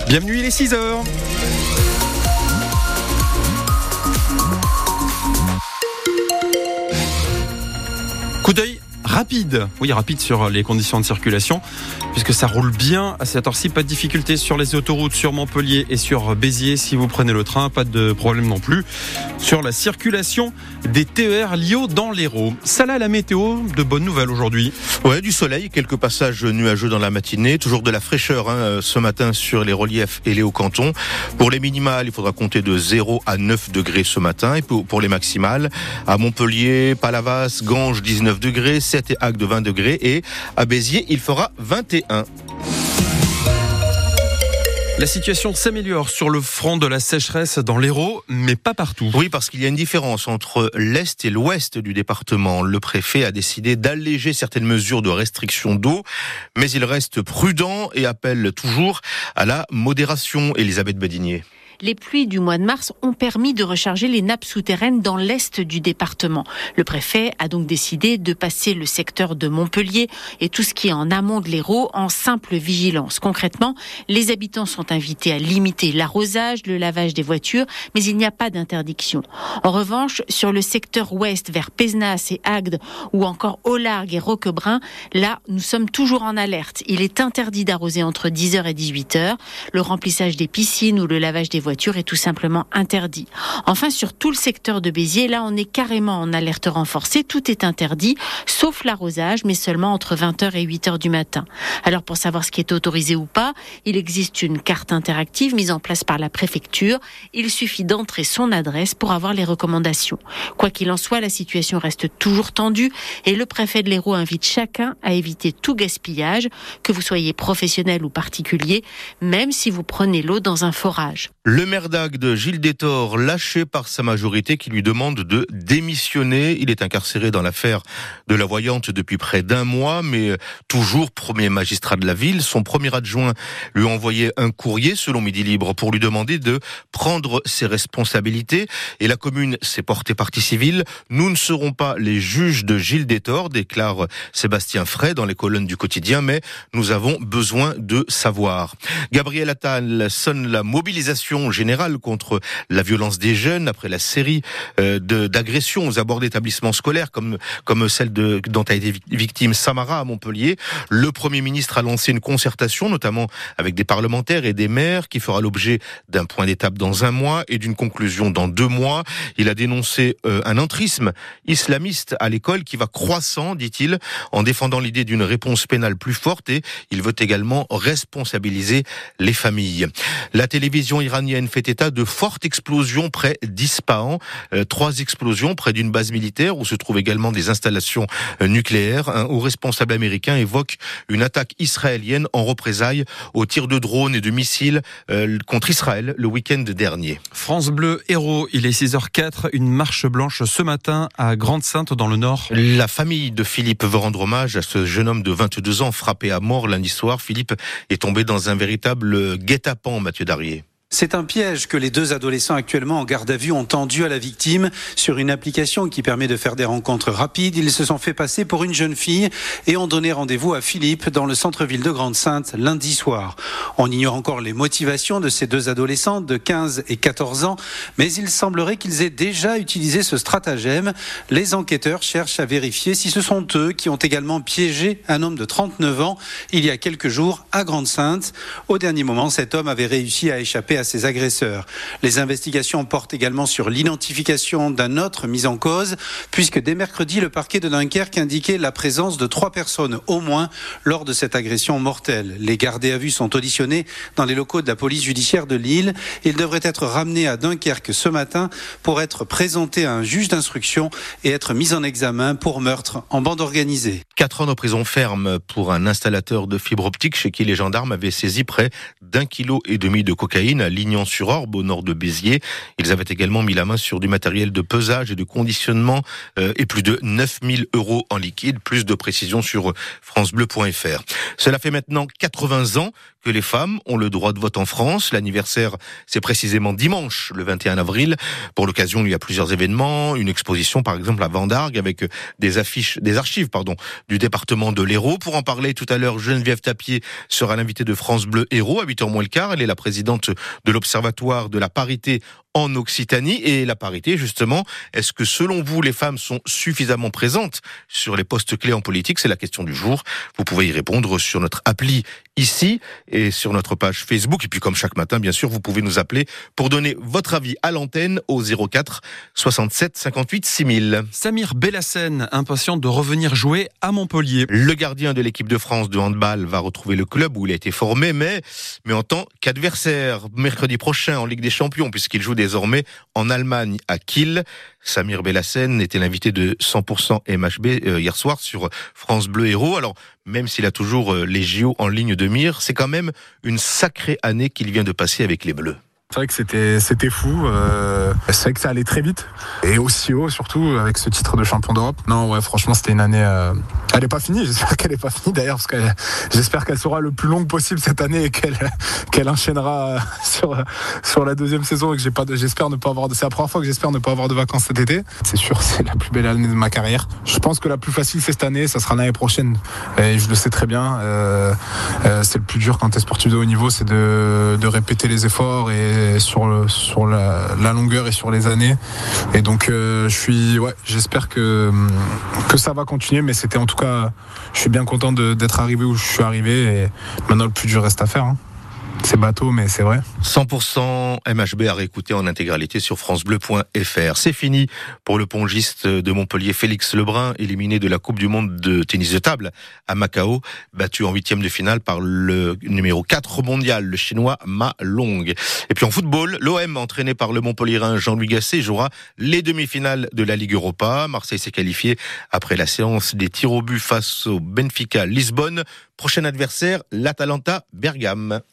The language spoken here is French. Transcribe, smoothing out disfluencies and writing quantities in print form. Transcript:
Bienvenue, il est 6h. Coup d'œil rapide sur les conditions de circulation, puisque ça roule bien à cette heure-ci. Pas de difficulté sur les autoroutes, sur Montpellier et sur Béziers. Si vous prenez le train, pas de problème non plus sur la circulation des TER Lyon dans l'Hérault. Ça là, la météo, de bonnes nouvelles aujourd'hui. Ouais, du soleil, quelques passages nuageux dans la matinée, toujours de la fraîcheur ce matin sur les reliefs et les hauts cantons. Pour les minimales, il faudra compter de 0 à 9 degrés ce matin. Et pour les maximales, à Montpellier, Palavas, Ganges, 19 degrés, 7 et Agde, 20 degrés. Et à Béziers, il fera 21. La situation s'améliore sur le front de la sécheresse dans l'Hérault, mais pas partout. Oui, parce qu'il y a une différence entre l'Est et l'Ouest du département. Le préfet a décidé d'alléger certaines mesures de restriction d'eau, mais il reste prudent et appelle toujours à la modération. Elisabeth Badinier. Les pluies du mois de mars ont permis de recharger les nappes souterraines dans l'est du département. Le préfet a donc décidé de passer le secteur de Montpellier et tout ce qui est en amont de l'Hérault en simple vigilance. Concrètement, les habitants sont invités à limiter l'arrosage, le lavage des voitures, mais il n'y a pas d'interdiction. En revanche, sur le secteur ouest vers Pézenas et Agde ou encore Aulargues et Roquebrun, là, nous sommes toujours en alerte. Il est interdit d'arroser entre 10h et 18h. Le remplissage des piscines ou le lavage des voiture est tout simplement interdit. Enfin, sur tout le secteur de Béziers, là, on est carrément en alerte renforcée. Tout est interdit, sauf l'arrosage, mais seulement entre 20h et 8h du matin. Alors, pour savoir ce qui est autorisé ou pas, il existe une carte interactive mise en place par la préfecture. Il suffit d'entrer son adresse pour avoir les recommandations. Quoi qu'il en soit, la situation reste toujours tendue et le préfet de l'Hérault invite chacun à éviter tout gaspillage, que vous soyez professionnel ou particulier, même si vous prenez l'eau dans un forage. Le maire d'Agde, Gilles Détor, lâché par sa majorité qui lui demande de démissionner. Il est incarcéré dans l'affaire de la voyante depuis près d'un mois, mais toujours premier magistrat de la ville. Son premier adjoint lui a envoyé un courrier, selon Midi Libre, pour lui demander de prendre ses responsabilités. Et la commune s'est portée partie civile. Nous ne serons pas les juges de Gilles Détor, déclare Sébastien Frey dans les colonnes du quotidien, mais nous avons besoin de savoir. Gabriel Attal sonne la mobilisation générale contre la violence des jeunes après la série d'agressions aux abords d'établissements scolaires comme celle dont a été victime Samara à Montpellier. Le Premier ministre a lancé une concertation, notamment avec des parlementaires et des maires, qui fera l'objet d'un point d'étape dans un mois et d'une conclusion dans 2 mois. Il a dénoncé un entrisme islamiste à l'école qui va croissant, dit-il, en défendant l'idée d'une réponse pénale plus forte, et il veut également responsabiliser les familles. La télévision iranienne fait état de fortes explosions près d'Ispahan. 3 explosions près d'une base militaire où se trouvent également des installations nucléaires. Un haut responsable américain évoque une attaque israélienne en représailles aux tirs de drones et de missiles contre Israël le week-end dernier. France Bleu Hérault, il est 6h04, une marche blanche ce matin à Grande-Synthe dans le Nord. La famille de Philippe veut rendre hommage à ce jeune homme de 22 ans frappé à mort lundi soir. Philippe est tombé dans un véritable guet-apens, Mathieu Darrier. C'est un piège que les 2 adolescents actuellement en garde à vue ont tendu à la victime sur une application qui permet de faire des rencontres rapides. Ils se sont fait passer pour une jeune fille et ont donné rendez-vous à Philippe dans le centre-ville de Grande-Synthe lundi soir. On ignore encore les motivations de ces 2 adolescents de 15 et 14 ans, mais il semblerait qu'ils aient déjà utilisé ce stratagème. Les enquêteurs cherchent à vérifier si ce sont eux qui ont également piégé un homme de 39 ans il y a quelques jours à Grande-Synthe. Au dernier moment, cet homme avait réussi à échapper à ses agresseurs. Les investigations portent également sur l'identification d'un autre mis en cause, puisque dès mercredi, le parquet de Dunkerque indiquait la présence de 3 personnes au moins lors de cette agression mortelle. Les gardés à vue sont auditionnés dans les locaux de la police judiciaire de Lille. Ils devraient être ramenés à Dunkerque ce matin pour être présentés à un juge d'instruction et être mis en examen pour meurtre en bande organisée. 4 ans de prison ferme pour un installateur de fibre optique chez qui les gendarmes avaient saisi près d'1,5 kg de cocaïne à Lignan-sur-Orbe, au nord de Béziers. Ils avaient également mis la main sur du matériel de pesage et de conditionnement et plus de 9 000 € en liquide. Plus de précisions sur francebleu.fr. Cela fait maintenant 80 ans que les femmes ont le droit de vote en France. L'anniversaire, c'est précisément dimanche, le 21 avril. Pour l'occasion, il y a plusieurs événements, une exposition par exemple à Vendargue avec des archives du département de l'Hérault. Pour en parler tout à l'heure, Geneviève Tapier sera l'invitée de France Bleu Hérault à 8h moins le quart. Elle est la présidente de l'Observatoire de la parité en Occitanie. Et la parité, justement, est-ce que selon vous, les femmes sont suffisamment présentes sur les postes clés en politique? C'est la question du jour. Vous pouvez y répondre sur notre appli ici et sur notre page Facebook. Et puis comme chaque matin, bien sûr, vous pouvez nous appeler pour donner votre avis à l'antenne au 04 67 58 6000. Samir Bellassène, impatient de revenir jouer à Montpellier. Le gardien de l'équipe de France de handball va retrouver le club où il a été formé, mais en tant qu'adversaire mercredi prochain en Ligue des Champions, puisqu'il joue désormais en Allemagne à Kiel. Samir Bellassène était l'invité de 100% MHB hier soir sur France Bleu Hérault. Alors, même s'il a toujours les JO en ligne de mire, c'est quand même une sacrée année qu'il vient de passer avec les Bleus. C'est vrai que c'était fou, c'est vrai que ça allait très vite et aussi haut surtout avec ce titre de champion d'Europe. Non ouais, franchement c'était une année, elle est pas finie, j'espère qu'elle est pas finie d'ailleurs parce que j'espère qu'elle sera le plus longue possible cette année et qu'elle enchaînera sur la deuxième saison et que j'espère ne pas avoir c'est la première fois que j'espère ne pas avoir de vacances cet été. C'est sûr, c'est la plus belle année de ma carrière. Je pense que la plus facile c'est cette année, ça sera l'année prochaine et je le sais très bien. C'est le plus dur quand t'es sportif de haut niveau, c'est de répéter les efforts et sur la longueur et sur les années. Et donc j'espère que ça va continuer, mais c'était en tout cas, je suis bien content d'être arrivé où je suis arrivé et maintenant le plus dur reste à faire. C'est bateau, mais c'est vrai. 100% MHB à réécouter en intégralité sur francebleu.fr. C'est fini pour le pongiste de Montpellier, Félix Lebrun, éliminé de la Coupe du Monde de tennis de table à Macao, battu en 8e de finale par le numéro 4 mondial, le chinois Ma Long. Et puis en football, l'OM, entraîné par le Montpellierin Jean-Louis Gasset, jouera les demi-finales de la Ligue Europa. Marseille s'est qualifié après la séance des tirs au but face au Benfica Lisbonne. Prochain adversaire, l'Atalanta Bergame.